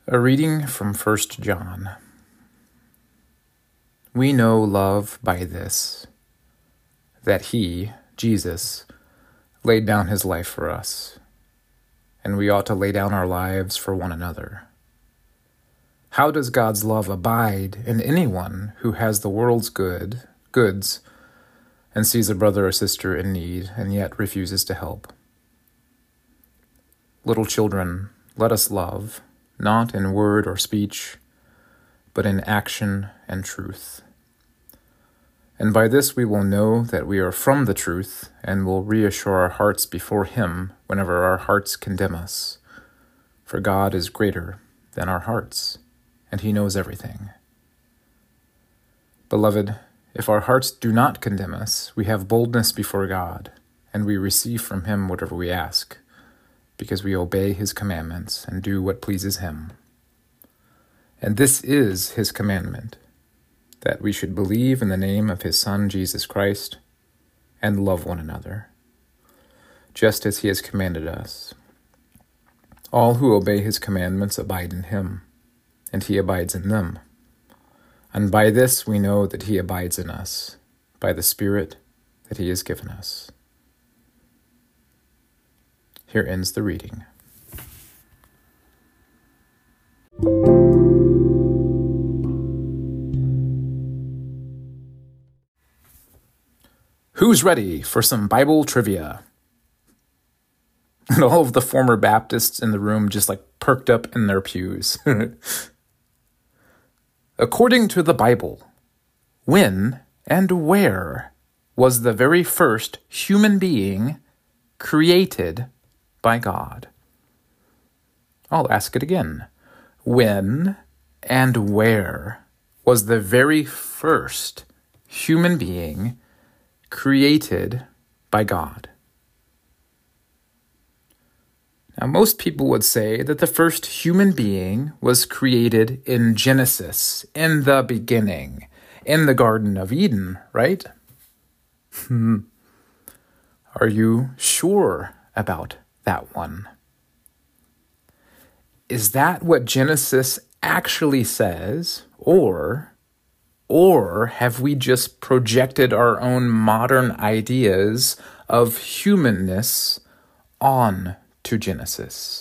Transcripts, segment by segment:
A reading from 1 John. We know love by this, that he, Jesus, laid down his life for us, and we ought to lay down our lives for one another. How does God's love abide in anyone who has the world's goods and sees a brother or sister in need and yet refuses to help? Little children, let us love, not in word or speech, but in action and truth. And by this we will know that we are from the truth and will reassure our hearts before Him whenever our hearts condemn us. For God is greater than our hearts, and He knows everything. Beloved, if our hearts do not condemn us, we have boldness before God, and we receive from Him whatever we ask, because we obey His commandments and do what pleases Him. And this is His commandment, that we should believe in the name of His Son, Jesus Christ, and love one another, just as He has commanded us. All who obey His commandments abide in Him, and He abides in them. And by this we know that He abides in us, by the Spirit that He has given us. Here ends the reading. Who's ready for some Bible trivia? And all of the former Baptists in the room just perked up in their pews. According to the Bible, when and where was the very first human being created by God? I'll ask it again. When and where was the very first human being created by God? Now, most people would say that the first human being was created in Genesis, in the beginning, in the Garden of Eden, right? Are you sure about that one? Is that what Genesis actually says, or have we just projected our own modern ideas of humanness on to Genesis?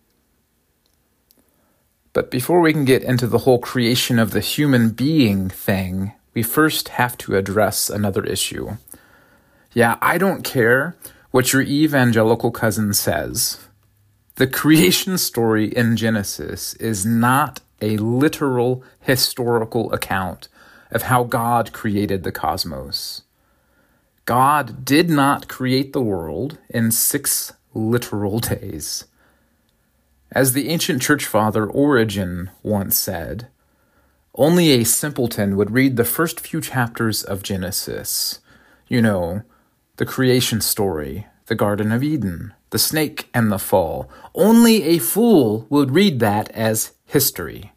But before we can get into the whole creation of the human being thing, we first have to address another issue. Yeah, I don't care what your evangelical cousin says. The creation story in Genesis is not a literal historical account of how God created the cosmos. God did not create the world in 6 literal days. As the ancient church father Origen once said, only a simpleton would read the first few chapters of Genesis. You know, the creation story, the Garden of Eden, the snake and the fall. Only a fool would read that as history.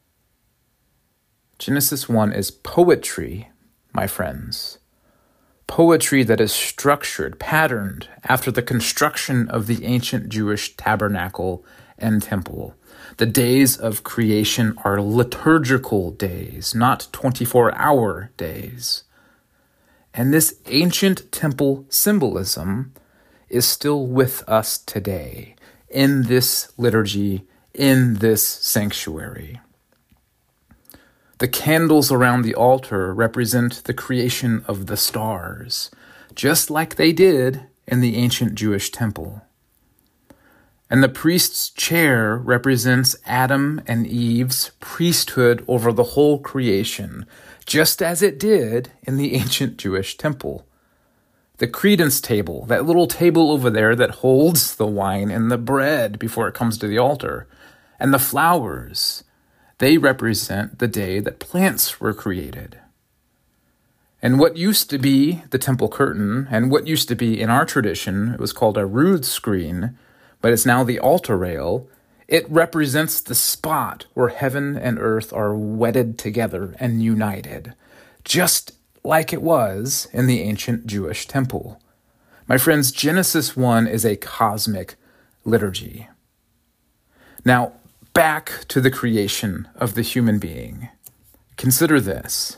Genesis 1 is poetry, my friends. Poetry that is structured, patterned after the construction of the ancient Jewish tabernacle and temple. The days of creation are liturgical days, not 24-hour days. And this ancient temple symbolism is still with us today, in this liturgy, in this sanctuary. The candles around the altar represent the creation of the stars, just like they did in the ancient Jewish temple. And the priest's chair represents Adam and Eve's priesthood over the whole creation, just as it did in the ancient Jewish temple. The credence table, that little table over there that holds the wine and the bread before it comes to the altar, and the flowers, they represent the day that plants were created. And what used to be the temple curtain, and what used to be in our tradition, it was called a rood screen, but it's now the altar rail, it represents the spot where heaven and earth are wedded together and united, just like it was in the ancient Jewish temple. My friends, Genesis 1 is a cosmic liturgy. Now, back to the creation of the human being. Consider this.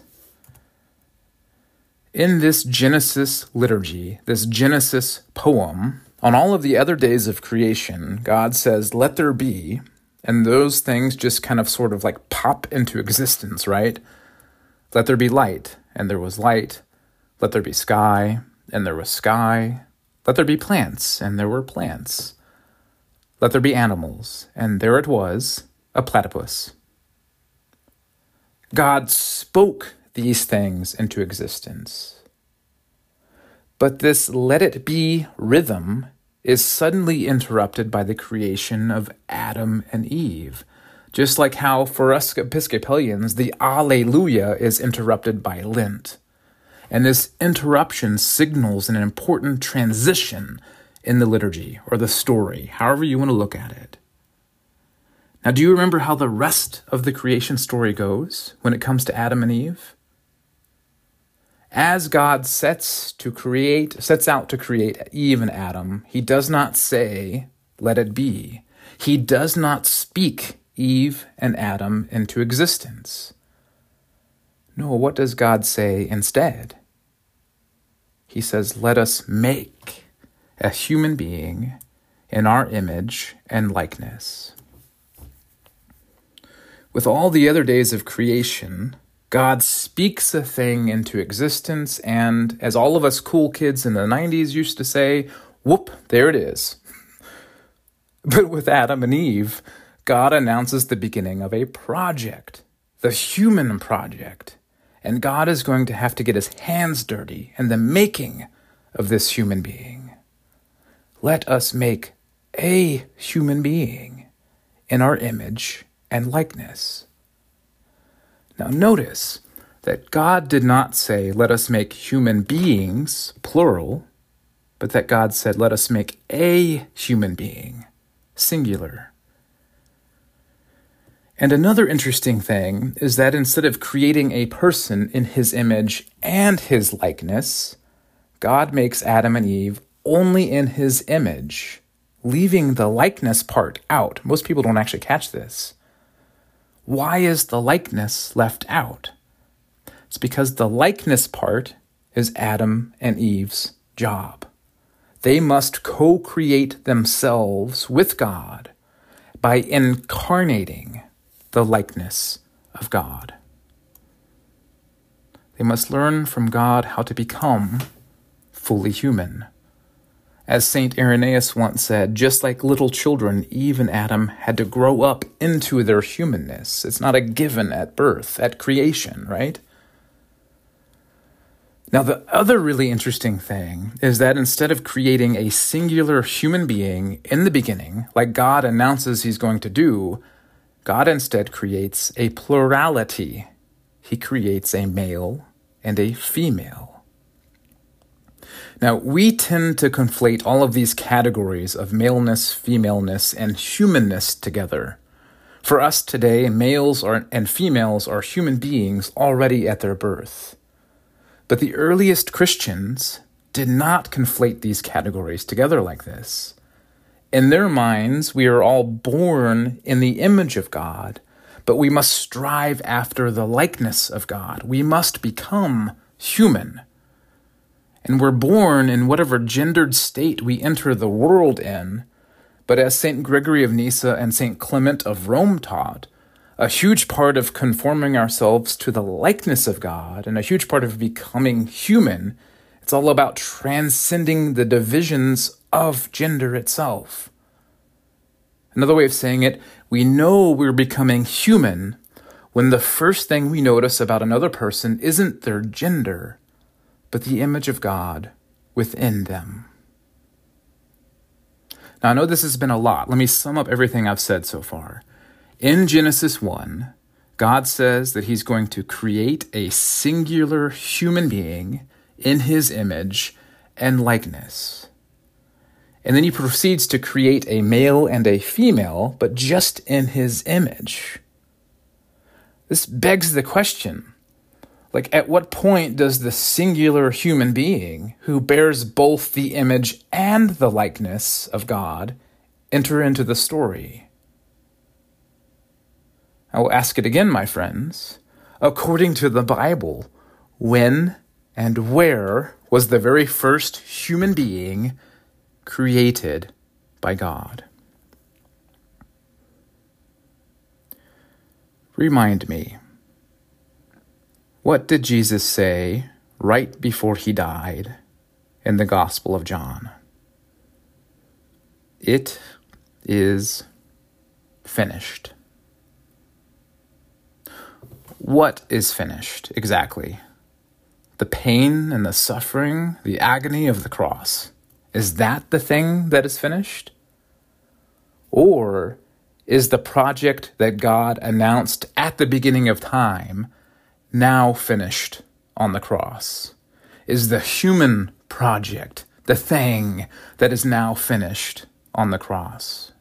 In this Genesis liturgy, this Genesis poem, on all of the other days of creation, God says, let there be, and those things just kind of sort of like pop into existence, right? Let there be light, and there was light. Let there be sky, and there was sky. Let there be plants, and there were plants. Let there be animals, and there it was, a platypus. God spoke these things into existence. But this let it be rhythm is suddenly interrupted by the creation of Adam and Eve, just like how for us Episcopalians, the Alleluia is interrupted by Lent. And this interruption signals an important transition in the liturgy or the story, however you want to look at it. Now, do you remember how the rest of the creation story goes when it comes to Adam and Eve? As God sets out to create Eve and Adam, he does not say, let it be. He does not speak Eve and Adam into existence. No, what does God say instead? He says, let us make a human being in our image and likeness. With all the other days of creation, God speaks a thing into existence, and as all of us cool kids in the 90s used to say, whoop, there it is. But with Adam and Eve, God announces the beginning of a project, the human project, and God is going to have to get his hands dirty in the making of this human being. Let us make a human being in our image and likeness. Now notice that God did not say, let us make human beings, plural, but that God said, let us make a human being, singular. And another interesting thing is that instead of creating a person in his image and his likeness, God makes Adam and Eve only in his image, leaving the likeness part out. Most people don't actually catch this. Why is the likeness left out? It's because the likeness part is Adam and Eve's job. They must co-create themselves with God by incarnating the likeness of God. They must learn from God how to become fully human. As St. Irenaeus once said, just like little children, Eve and Adam had to grow up into their humanness. It's not a given at birth, at creation, right? Now, the other really interesting thing is that instead of creating a singular human being in the beginning, like God announces he's going to do, God instead creates a plurality. He creates a male and a female. Now, we tend to conflate all of these categories of maleness, femaleness, and humanness together. For us today, males and females are human beings already at their birth. But the earliest Christians did not conflate these categories together like this. In their minds, we are all born in the image of God, but we must strive after the likeness of God. We must become human. And we're born in whatever gendered state we enter the world in. But as St. Gregory of Nyssa and St. Clement of Rome taught, a huge part of conforming ourselves to the likeness of God and a huge part of becoming human, it's all about transcending the divisions of gender itself. Another way of saying it, we know we're becoming human when the first thing we notice about another person isn't their gender, but the image of God within them. Now, I know this has been a lot. Let me sum up everything I've said so far. In Genesis 1, God says that he's going to create a singular human being in his image and likeness. And then he proceeds to create a male and a female, but just in his image. This begs the question, at what point does the singular human being who bears both the image and the likeness of God enter into the story? I will ask it again, my friends. According to the Bible, when and where was the very first human being created by God? Remind me, what did Jesus say right before he died in the Gospel of John? It is finished. What is finished exactly? The pain and the suffering, the agony of the cross. Is that the thing that is finished? Or is the project that God announced at the beginning of time now finished on the cross? Is the human project the thing that is now finished on the cross?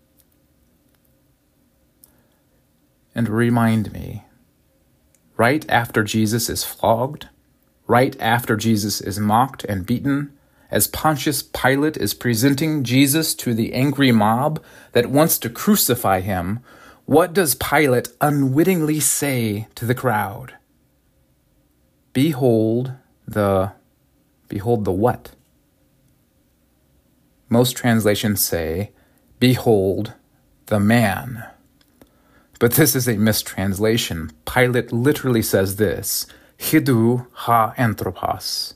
And remind me, right after Jesus is flogged, right after Jesus is mocked and beaten, as Pontius Pilate is presenting Jesus to the angry mob that wants to crucify him, what does Pilate unwittingly say to the crowd? Behold the what? Most translations say, behold the man. But this is a mistranslation. Pilate literally says this, Hidou ha anthropos.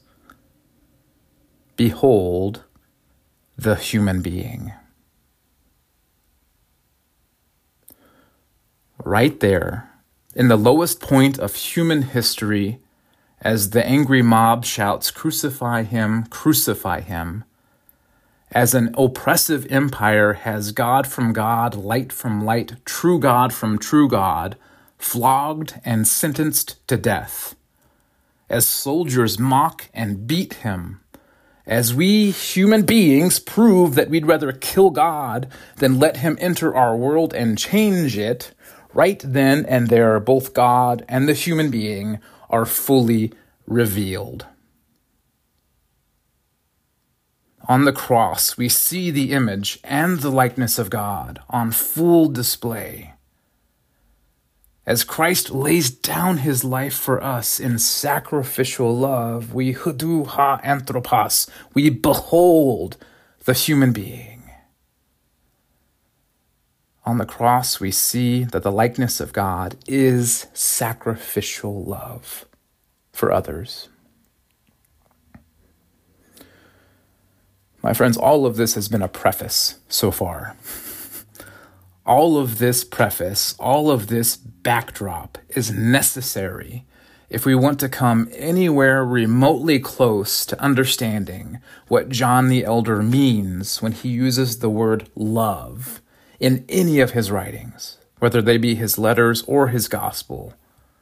Behold the human being. Right there, in the lowest point of human history, as the angry mob shouts, crucify him, as an oppressive empire has God from God, light from light, true God from true God, flogged and sentenced to death, as soldiers mock and beat him, as we human beings prove that we'd rather kill God than let him enter our world and change it, right then and there, both God and the human being are fully revealed. On the cross, we see the image and the likeness of God on full display. As Christ lays down his life for us in sacrificial love, we hidou ha anthropos, we behold the human being. On the cross, we see that the likeness of God is sacrificial love for others. My friends, all of this has been a preface so far. All of this preface, all of this backdrop is necessary if we want to come anywhere remotely close to understanding what John the Elder means when he uses the word love in any of his writings, whether they be his letters or his gospel.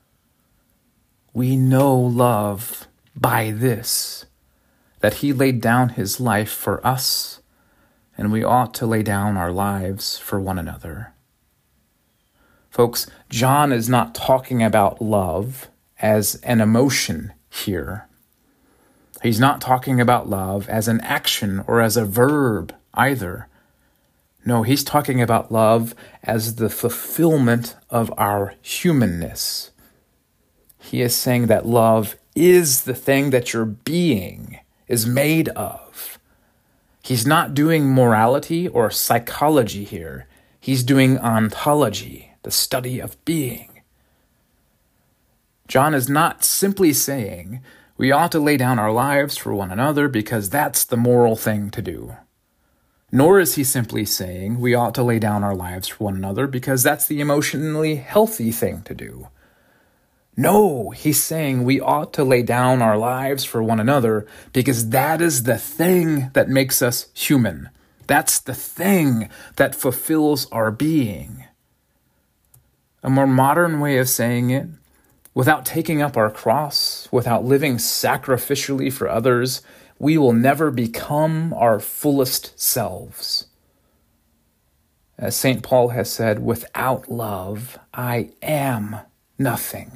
We know love by this, that he laid down his life for us, and we ought to lay down our lives for one another. Folks, John is not talking about love as an emotion here. He's not talking about love as an action or as a verb either. No, he's talking about love as the fulfillment of our humanness. He is saying that love is the thing that your being is made of. He's not doing morality or psychology here. He's doing ontology, the study of being. John is not simply saying we ought to lay down our lives for one another because that's the moral thing to do. Nor is he simply saying we ought to lay down our lives for one another because that's the emotionally healthy thing to do. No, he's saying we ought to lay down our lives for one another because that is the thing that makes us human. That's the thing that fulfills our being. A more modern way of saying it, without taking up our cross, without living sacrificially for others, we will never become our fullest selves. As St. Paul has said, without love, I am nothing.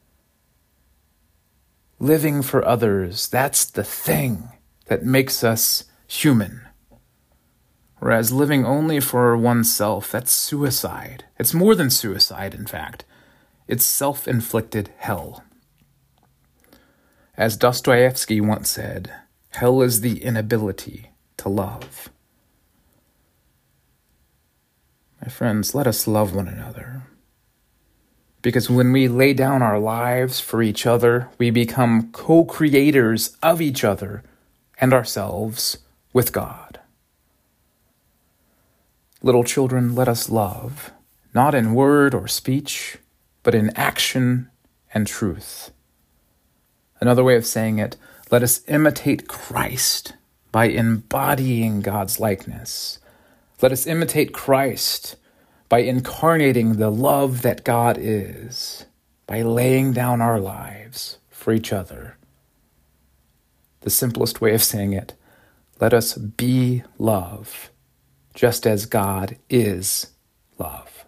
Living for others, that's the thing that makes us human. Whereas living only for oneself, that's suicide. It's more than suicide, in fact. its self-inflicted hell. As Dostoevsky once said, hell is the inability to love. My friends, let us love one another. Because when we lay down our lives for each other, we become co-creators of each other and ourselves with God. Little children, let us love, not in word or speech, but in action and truth. Another way of saying it, let us imitate Christ by embodying God's likeness. Let us imitate Christ by incarnating the love that God is, by laying down our lives for each other. The simplest way of saying it, let us be love, just as God is love.